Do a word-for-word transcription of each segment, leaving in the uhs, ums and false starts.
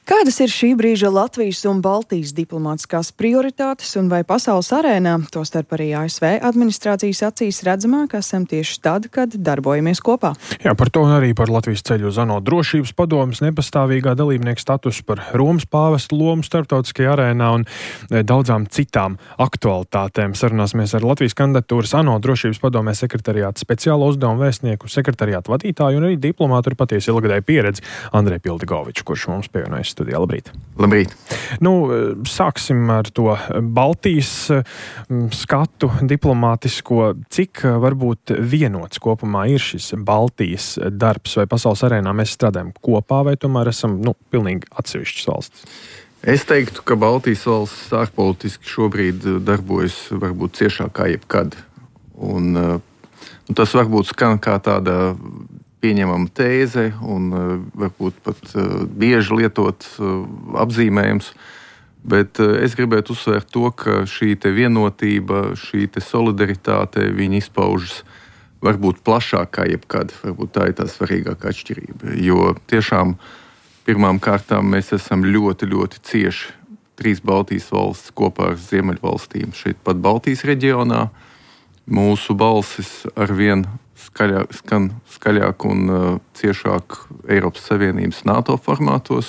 Kādas ir šī brīža Latvijas un Baltijas diplomātiskās prioritātes un vai pasaules arēnā, tostarp arī A S V administrācijas acīs redzamāk esam tieši tad, kad darbojamies kopā? Jā, par to un arī par Latvijas ceļu uz ANO drošības padomes nepastāvīgā dalībnieka statusu, par Romas pāvesta lomu starptautiskajā arēnā un daudzām citām aktualitātēm. Sarunāsimies ar Latvijas kandidatūras ANO drošības padomē sekretariāta speciālo uzdevumu vēstnieku, sekretariāta vadītāju un arī diplomātu ar patiesi ilgadēju pieredzi Andreju Pildigoviču, kurš mums pievienojas studijā. Labrīt. Labrīt. Nu, sāksim ar to Baltijas skatu diplomātisko. Cik varbūt vienots kopumā ir šis Baltijas darbs, vai pasaules arēnā mēs strādājam kopā, vai tomēr esam, nu, pilnīgi atsevišķas valstis? Es teiktu, ka Baltijas valsts ārpolitiski šobrīd darbojas varbūt ciešāk kā jebkad. Un, un tas varbūt skan kā tāda pieņemama tēze un uh, varbūt pat uh, bieži lietot uh, apzīmējums, bet uh, es gribētu uzsvērt to, ka šī te vienotība, šī te solidaritāte, viņi izpaužas varbūt plašāk kā jebkad. Varbūt tā ir tā svarīgākā atšķirība, jo tiešām pirmām kārtām mēs esam ļoti, ļoti cieši trīs Baltijas valstis kopā ar Ziemeļvalstīm šeit pat Baltijas reģionā. Mūsu balsis arvien skaļāk, skan skaļāk un uh, ciešāk Eiropas Savienības NATO formātos,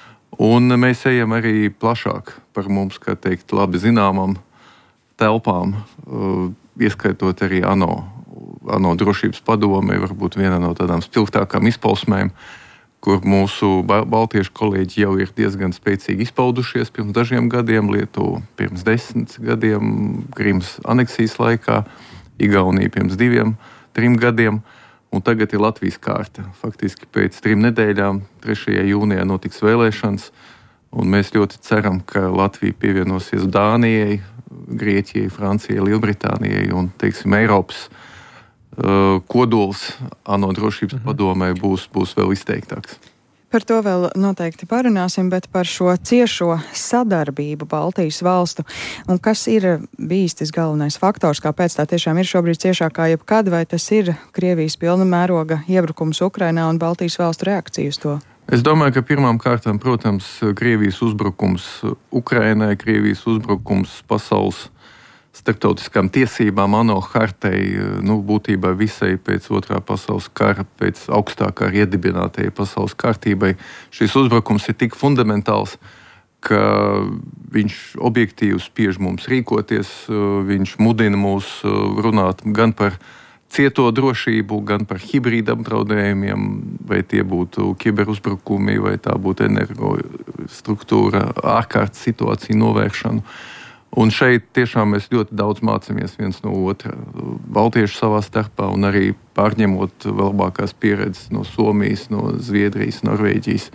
un mēs ejam arī plašāk par mums, kā teikt, labi zināmām telpām, uh, ieskaitot arī ANO. ANO drošības padome varbūt viena no tādām spilgtākām izpausmēm, kur mūsu baltiešu kolēģi jau ir diezgan spēcīgi izpaudušies pirms dažiem gadiem, Lietuva pirms desmit gadiem, Krimas aneksijas laikā, Igaunija pirms diviem, trim gadiem, un tagad ir Latvijas kārta. Faktiski pēc trim nedēļām, trešajā jūnijā notiks vēlēšanas, un mēs ļoti ceram, ka Latvija pievienosies Dānijai, Grieķijai, Francijai, Lielbritānijai, un, teiksim, Eiropas uh, kodols ANO drošības padomē būs, būs vēl izteiktāks. Par to vēl noteikti parunāsim, bet par šo ciešo sadarbību Baltijas valstu. Un kas ir bijis tas galvenais faktors, kāpēc tā tiešām ir šobrīd ciešāk kā jebkad, vai tas ir Krievijas pilna mēroga iebrukums Ukrainā un Baltijas valstu reakcija uz to? Es domāju, ka pirmām kārtām, protams, Krievijas uzbrukums Ukrainai, Krievijas uzbrukums pasaules starptautiskām tiesībām, ANO hartai, nu, būtībā visai pēc otrā pasaules kara, pēc augstākā iedibinātajai pasaules kārtībai. Šis uzbrukums ir tik fundamentāls, ka viņš objektīvi spiež mums rīkoties, viņš mudina mūs runāt gan par cieto drošību, gan par hibrīda apdraudējumiem, vai tie būtu kiberuzbrukumi, vai tā būtu energostruktūra, ārkārtas situāciju novēršanu. Un šeit tiešām mēs ļoti daudz mācāmies viens no otra. Baltieši savā starpā un arī pārņemot vēl labākās pieredzes no Somijas, no Zviedrijas, Norvēģijas.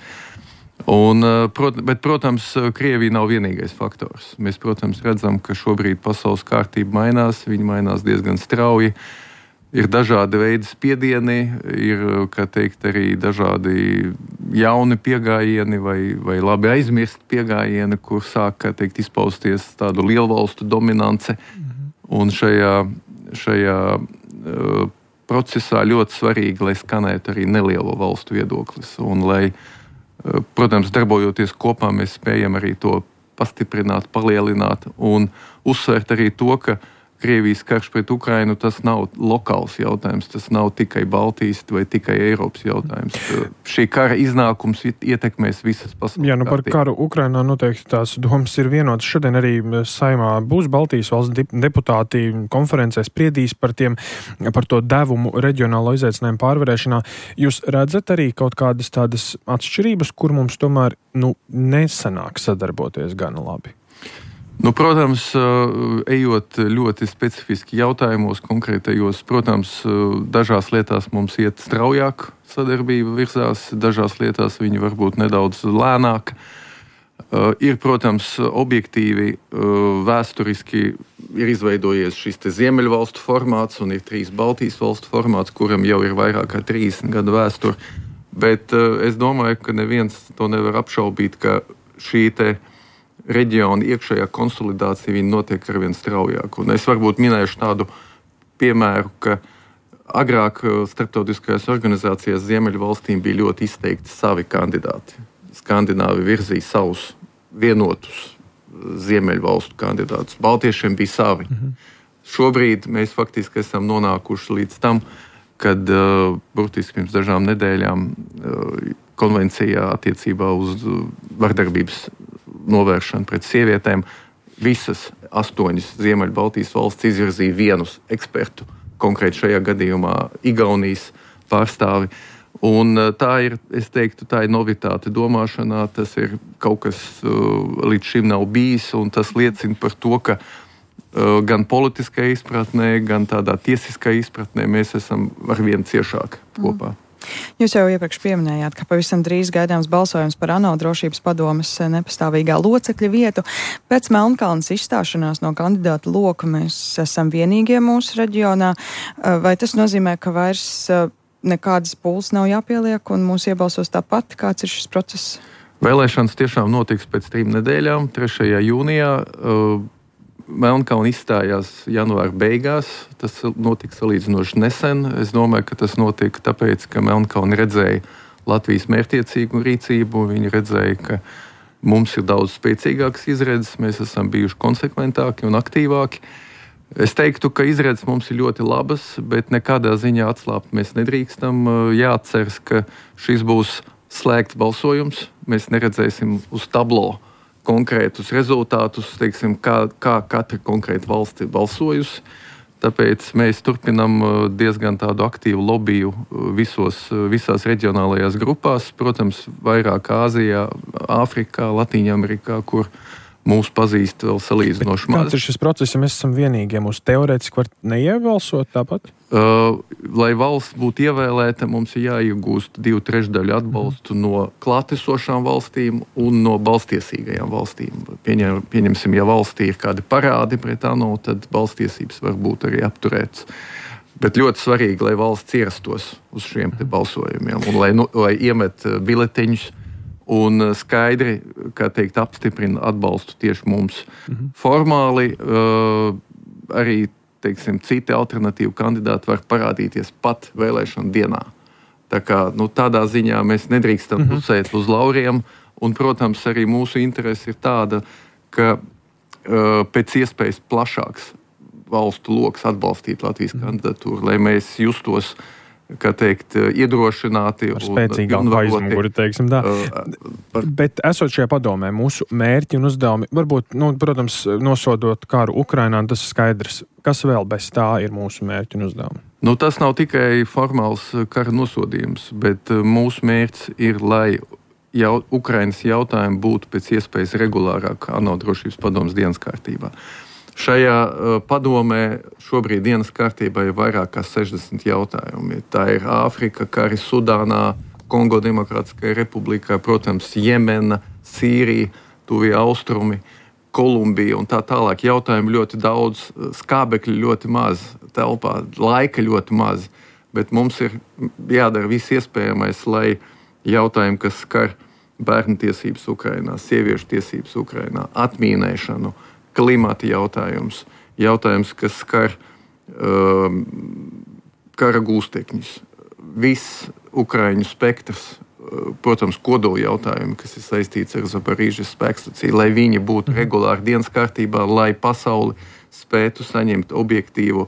Un, bet, protams, Krievija nav vienīgais faktors. Mēs, protams, redzam, ka šobrīd pasaules kārtība mainās, viņa mainās diezgan strauji. Ir dažādi veidi spiedieni, ir, kā teikt, arī dažādi jauni piegājieni vai, vai labi aizmirsti piegājieni, kur sāk, kā teikt, izpausties tādu lielvalstu dominance. Mm-hmm. Un šajā, šajā uh, procesā ļoti svarīgi, lai skanētu arī nelielo valstu viedoklis. Un lai, uh, protams, darbojoties kopā, mēs spējam arī to pastiprināt, palielināt un uzsvērt arī to, ka Krievijas karš pret Ukrainu, tas nav lokāls jautājums, tas nav tikai Baltijas vai tikai Eiropas jautājums. Šī kara iznākums ietekmēs visas pasaules. Jā, nu par karu Ukrainā noteikti tās domas ir vienotas. Šodien arī Saeimā būs Baltijas valsts deputāti konferencē spriedīs par tiem, par to devumu reģionālo izaicinājumu pārvarēšanā. Jūs redzat arī kaut kādas tādas atšķirības, kur mums tomēr, nu, nesanāk sadarboties gana labi? Nu, protams, ejot ļoti specifiski jautājumos, konkrētajos, protams, dažās lietās mums iet straujāk sadarbība virzās, dažās lietās viņi varbūt nedaudz lēnāk. Ir, protams, objektīvi, vēsturiski ir izveidojies šis te Ziemeļvalstu formāts un ir trīs Baltijas valstu formāts, kuram jau ir vairāk kā trīsdesmit gadu vēsture. Bet es domāju, ka neviens to nevar apšaubīt, ka šī te reģiona iekšējā konsolidācija viņa notiek arvien straujāk. Un es varbūt minēšu tādu piemēru, ka agrāk starptautiskajās organizācijās Ziemeļvalstīm bija ļoti izteikti savi kandidāti. Skandināvi virzīja savus vienotus ziemeļvalstu kandidātus. Baltiešiem bija savi. Mm-hmm. Šobrīd mēs faktiski esam nonākuši līdz tam, kad uh, burtiski pirms dažām nedēļām uh, konvencijā attiecībā uz vardarbības novēršanu pret sievietēm visas astoņas Ziemeļbaltijas valsts izvirzīja vienus ekspertu, konkrēti šajā gadījumā Igaunijas pārstāvi. Un tā ir, es teiktu, tā ir novitāte domāšanā, tas ir kaut kas uh, līdz šim nav bijis, un tas liecina par to, ka uh, gan politiskajā izpratnē, gan tādā tiesiskajā izpratnē mēs esam arvien ciešāk kopā. Mm. Jūs jau iepriekš pieminējāt, ka pavisam drīz gaidāms balsojums par ANO drošības padomes nepastāvīgā locekļa vietu. Pēc Melnkalnes izstāšanās no kandidātu loka mēs esam vienīgie mūsu reģionā. Vai tas nozīmē, ka vairs nekādas pūles nav jāpieliek un mūs iebalsos tāpat? Kāds ir šis process? Vēlēšanas tiešām notiks pēc trim nedēļām, trešajā jūnijā. Melnkalne izstājās janvāra beigās. Tas notika salīdzinoši nesen. Es domāju, ka tas notika tāpēc, ka Melnkalne redzēja Latvijas mērķtiecīgu rīcību. Viņi redzēja, ka mums ir daudz spēcīgākas izredzes, mēs esam bijuši konsekventāki un aktīvāki. Es teiktu, ka izredzes mums ir ļoti labas, bet nekādā ziņā atslābt mēs nedrīkstam. Jāatceras, ka šis būs slēgts balsojums. Mēs neredzēsim uz tablo konkrētus rezultātus, teiksim, kā, kā katra konkrēta valsts ir balsojusi. Tāpēc mēs turpinam diezgan tādu aktīvu lobiju visos, visās reģionālajās grupās. Protams, vairāk Āzijā, Āfrikā, Latīņamerikā, kur mūs pazīst vēl salīdzinoši maz. Kāds ir šis process, ja mēs esam vienīgie? Mūs teorētiski var neiebalsot tāpat? Uh, lai valsts būtu ievēlēta, mums ir jāiegūst divu trešdaļu atbalstu mm. no klātesošām valstīm un no balstiesīgajām valstīm. Pieņem, pieņemsim, ja valstī ir kādi parādi pret ANO, tad balstiesības var būt arī apturētas. Bet ļoti svarīgi, lai valsts ierastos uz šiem te balsojumiem un lai, nu, lai iemet bileteņus un skaidri, kā teikt, apstiprina atbalstu tieši mums. Mm-hmm. Formāli uh, arī, teiksim, citi alternatīvi kandidāti var parādīties pat vēlēšanu dienā. Tā kā, nu, tādā ziņā mēs nedrīkstam mm-hmm. pusēt uz lauriem, un, protams, arī mūsu interese ir tāda, ka uh, pēc iespējas plašāks valstu loks atbalstīt Latvijas mm-hmm. kandidatūru, lai mēs justos, kā teikt, iedrošināti. Ar spēcīgāku aizmuguri, teiksim tā. Uh, par... Bet esot šajā padomē, mūsu mērķi un uzdevumi, varbūt, nu, protams, nosodot karu Ukrainā, tas ir skaidrs. Kas vēl bez tā ir mūsu mērķi un uzdevumi? Nu, tas nav tikai formāls kara nosodījums, bet mūsu mērķis ir, lai jau Ukrainas jautājumi būtu pēc iespējas regulārāk ANO drošības padomes dienas kārtībā. Šajā uh, padomē šobrīd dienas kārtībā ir vairāk kā sešdesmit jautājumi. Tā ir Āfrika, kari Sudānā, Kongo Demokrātiskajā republikā, protams, Jemena, Sīrija, Tuvie austrumi, Kolumbija un tā tālāk. Jautājumi ļoti daudz, skābekļi ļoti maz, telpā laika ļoti maz, bet mums ir jādara viss iespējamais, lai jautājumi, kas skar bērnu tiesības Ukrainā, sieviešu tiesības Ukrainā, atmīnēšanu, klimata jautājums, jautājums, kas skar um, kara gūstekņus. Viss Ukraiņu spektrs, uh, protams, kodola jautājumi, kas ir saistīts ar Zaporīžas spēkstaciju, lai viņi būtu regulāri dienas kārtībā, lai pasauli spētu saņemt objektīvu,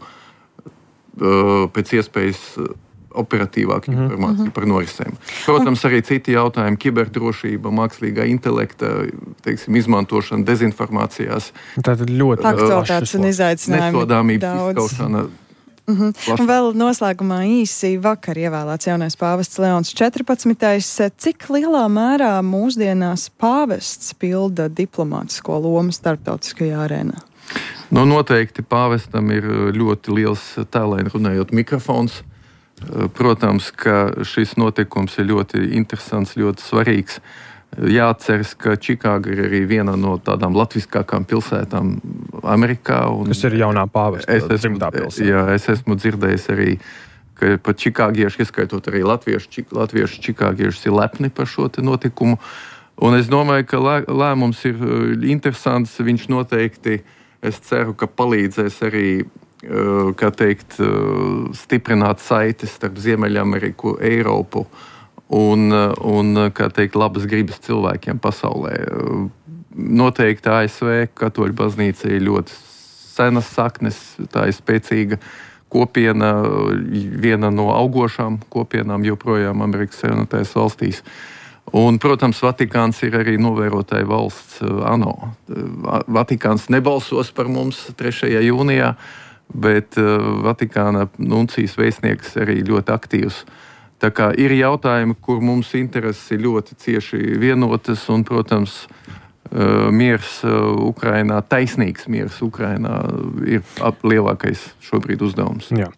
uh, pēc iespējas operatīvāku mm-hmm. informāciju par norisēm. Protams, arī citi jautājumi, kiberdrošība, mākslīgā intelekta, teiksim, izmantošana dezinformācijās. Tātad ļoti aktualitātes un izaicinājumi nesodāmības izskaušana. Mm-hmm. Un vēl noslēgumā īsi vakar ievēlēts jaunais pāvests Leons četrpadsmitais. Cik lielā mērā mūsdienās pāvests pilda diplomātisko lomu starptautiskajā arēnā? Nu, noteikti pāvestam ir ļoti liels tēlēni runājot mikrofons. Protams, ka šis notikums ir ļoti interesants, ļoti svarīgs. Jāatceras, ka Čikāga ir arī viena no tādām latviskākām pilsētām Amerikā. Kas ir jaunā pāvesta dzimtā pilsēta. Jā, es esmu dzirdējis arī, ka pat čikāgieši, ieskaitot arī latviešu, latviešu čikāgiešus, ir lepni par šo te notikumu. Un es domāju, ka lē, lēmums ir interesants. Viņš noteikti, es ceru, ka palīdzēs arī, kā teikt, stiprināt saites starp Ziemeļameriku, Eiropu un, un kā teikt, labas gribas cilvēkiem pasaulē. Noteikti A S V katoļu baznīca ir ļoti senas saknes, tā ir spēcīga kopiena, viena no augošām kopienām joprojām Amerikas Savienotajās valstīs. Un, protams, Vatikāns ir arī novērotāja valsts ANO. Vatikāns nebalsos par mums trešajā jūnijā, bet Vatikāna nuncijas vēstnieks arī ļoti aktīvs. Tā kā ir jautājumi, kur mums intereses ir ļoti cieši vienotas, un, protams, miers Ukrainā, taisnīgs miers Ukrainā ir lielākais šobrīd uzdevums. Jā.